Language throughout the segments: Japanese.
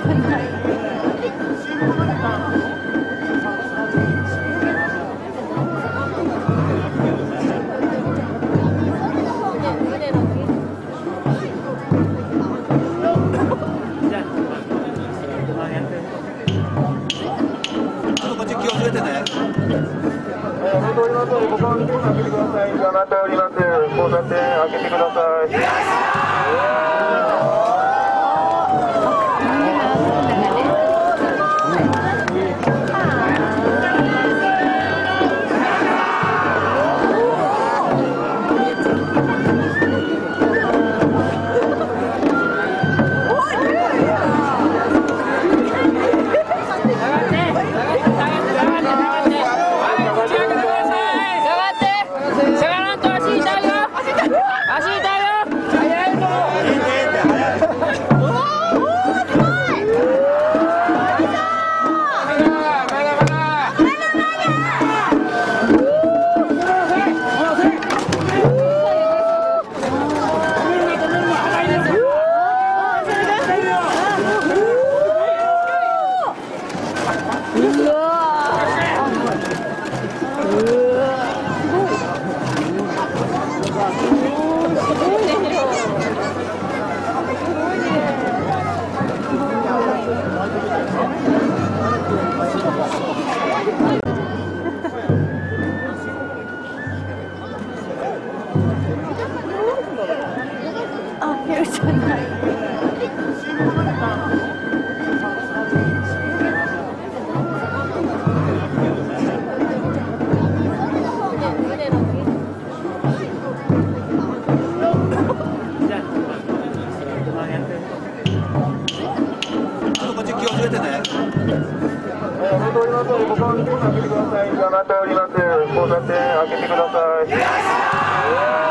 じゃない。 こっち気をつけてね。 おめでとうございます。ご勘弁開けてください。頑張っております。交差点開けてください。 あ、ヘルじゃない。 こっち気をつけてね。 おめでとうございます。ご勘弁開けてください。頑張っております。交差点開けてください。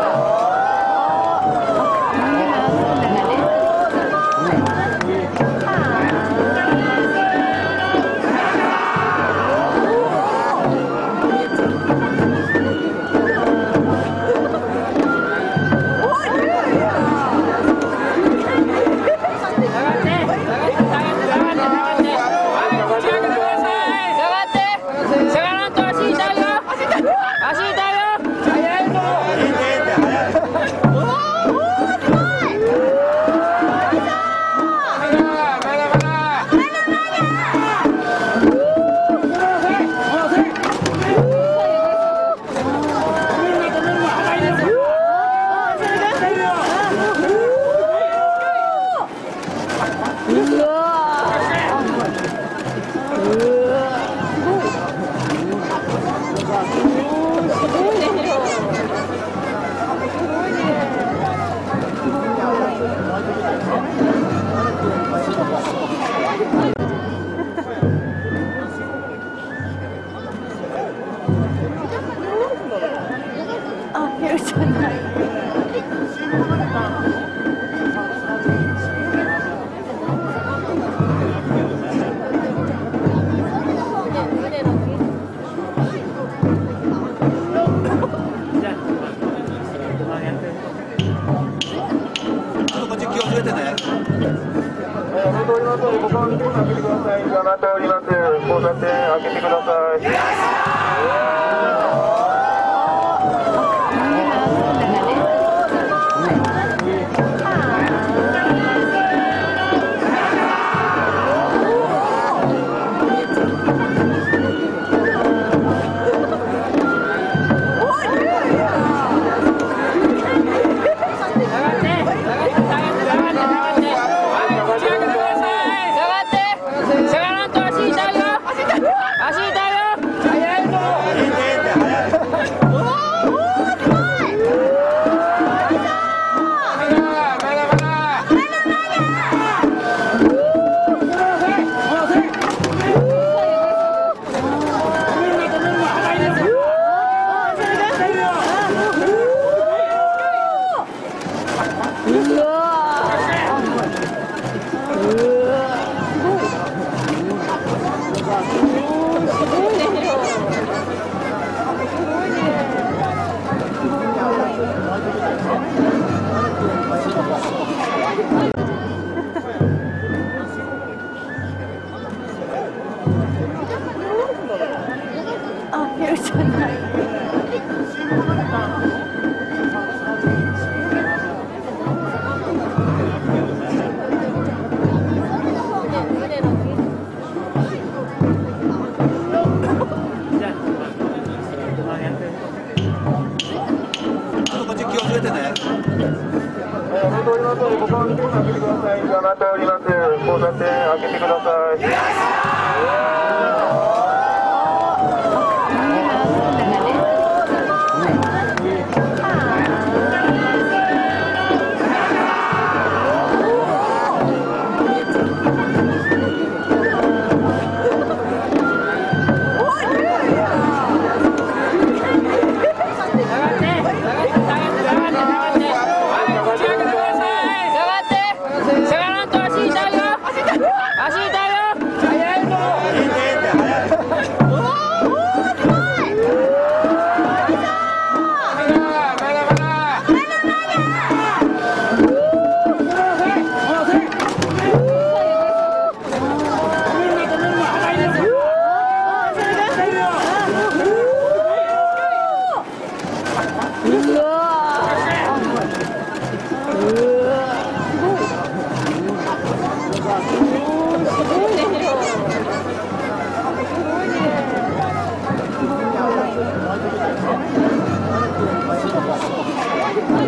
あ、ヘルじゃない。 こっち気をつけてね。 おめでとうございます。ご勘弁開けてください。頑張っております。交差点開けてください。 ます。ご関係開けてください。邪魔しております。交差点開けてください。